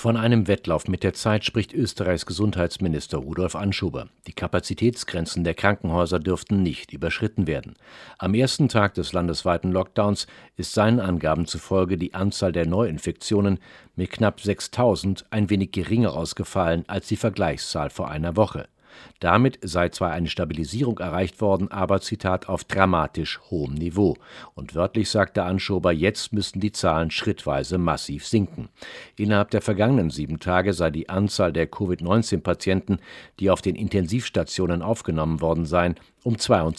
Von einem Wettlauf mit der Zeit spricht Österreichs Gesundheitsminister Rudolf Anschober. Die Kapazitätsgrenzen der Krankenhäuser dürften nicht überschritten werden. Am ersten Tag des landesweiten Lockdowns ist seinen Angaben zufolge die Anzahl der Neuinfektionen mit knapp 6.000 ein wenig geringer ausgefallen als die Vergleichszahl vor einer Woche. Damit sei zwar eine Stabilisierung erreicht worden, aber, Zitat, auf dramatisch hohem Niveau. Und wörtlich sagte Anschober, jetzt müssten die Zahlen schrittweise massiv sinken. Innerhalb der vergangenen 7 Tage sei die Anzahl der Covid-19-Patienten, die auf den Intensivstationen aufgenommen worden seien, um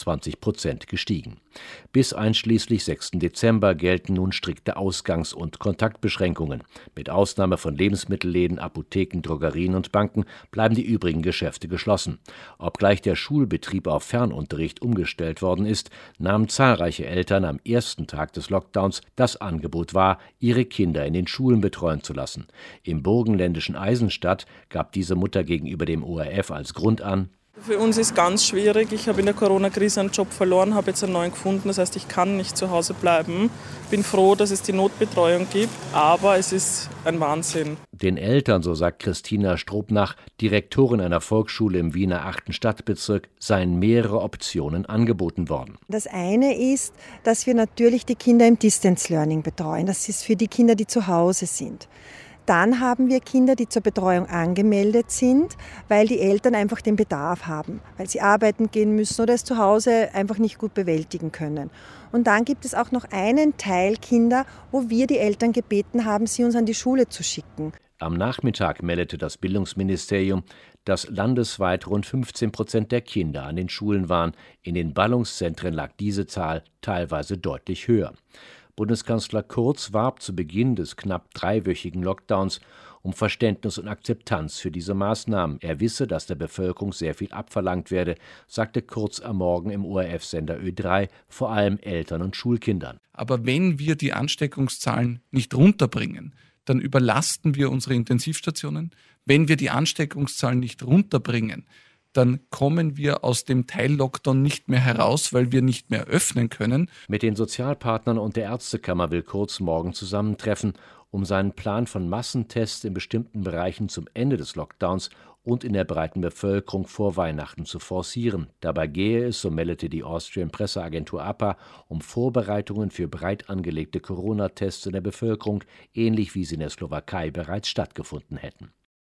22% gestiegen. Bis einschließlich 6. Dezember gelten nun strikte Ausgangs- und Kontaktbeschränkungen. Mit Ausnahme von Lebensmittelläden, Apotheken, Drogerien und Banken bleiben die übrigen Geschäfte geschlossen. Obgleich der Schulbetrieb auf Fernunterricht umgestellt worden ist, nahmen zahlreiche Eltern am ersten Tag des Lockdowns das Angebot wahr, ihre Kinder in den Schulen betreuen zu lassen. Im burgenländischen Eisenstadt gab diese Mutter gegenüber dem ORF als Grund an: Für uns ist ganz schwierig. Ich habe in der Corona-Krise einen Job verloren, habe jetzt einen neuen gefunden. Das heißt, ich kann nicht zu Hause bleiben. Bin froh, dass es die Notbetreuung gibt, aber es ist ein Wahnsinn. Den Eltern, so sagt Christina Strobnach, Direktorin einer Volksschule im Wiener 8. Stadtbezirk, seien mehrere Optionen angeboten worden. Das eine ist, dass wir natürlich die Kinder im Distance Learning betreuen. Das ist für die Kinder, die zu Hause sind. Dann haben wir Kinder, die zur Betreuung angemeldet sind, weil die Eltern einfach den Bedarf haben, weil sie arbeiten gehen müssen oder es zu Hause einfach nicht gut bewältigen können. Und dann gibt es auch noch einen Teil Kinder, wo wir die Eltern gebeten haben, sie uns an die Schule zu schicken. Am Nachmittag meldete das Bildungsministerium, dass landesweit rund 15% der Kinder an den Schulen waren. In den Ballungszentren lag diese Zahl teilweise deutlich höher. Bundeskanzler Kurz warb zu Beginn des knapp 3-wöchigen Lockdowns um Verständnis und Akzeptanz für diese Maßnahmen. Er wisse, dass der Bevölkerung sehr viel abverlangt werde, sagte Kurz am Morgen im ORF-Sender Ö3, vor allem Eltern und Schulkindern. Aber wenn wir die Ansteckungszahlen nicht runterbringen, dann überlasten wir unsere Intensivstationen. Wenn wir die Ansteckungszahlen nicht runterbringen, dann kommen wir aus dem Teil-Lockdown nicht mehr heraus, weil wir nicht mehr öffnen können. Mit den Sozialpartnern und der Ärztekammer will Kurz morgen zusammentreffen, um seinen Plan von Massentests in bestimmten Bereichen zum Ende des Lockdowns und in der breiten Bevölkerung vor Weihnachten zu forcieren. Dabei gehe es, so meldete die Austrian Presseagentur APA, um Vorbereitungen für breit angelegte Corona-Tests in der Bevölkerung, ähnlich wie sie in der Slowakei bereits stattgefunden hätten.